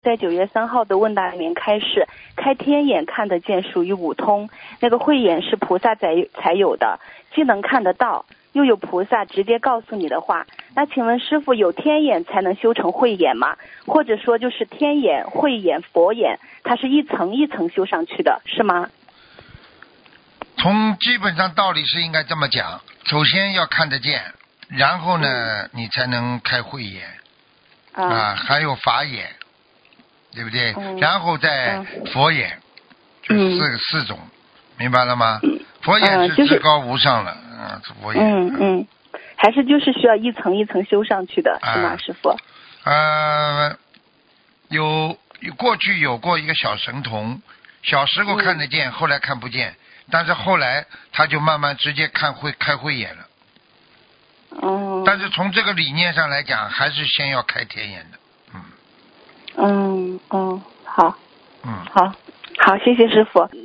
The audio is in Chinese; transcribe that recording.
在9月3号的问答里面开示，开天眼看得见属于五通，那个慧眼是菩萨才有的，既能看得到，又有菩萨直接告诉你的话。那请问师父，有天眼才能修成慧眼吗？或者说就是天眼、慧眼、佛眼，它是一层一层修上去的，是吗？ 从基本上道理是应该这么讲，首先要看得见，然后呢，你才能开慧眼还有法眼，对不对？然后再佛眼，就四种，明白了吗？佛眼是至高无上了，佛眼。 还是就是需要一层一层修上去的，是吗，师父？ 过去有过一个小神童，小时候看得见，后来看不见，但是后来他就慢慢直接开慧眼了。但是从这个理念上来讲，还是先要开天眼的。 好，谢谢师父。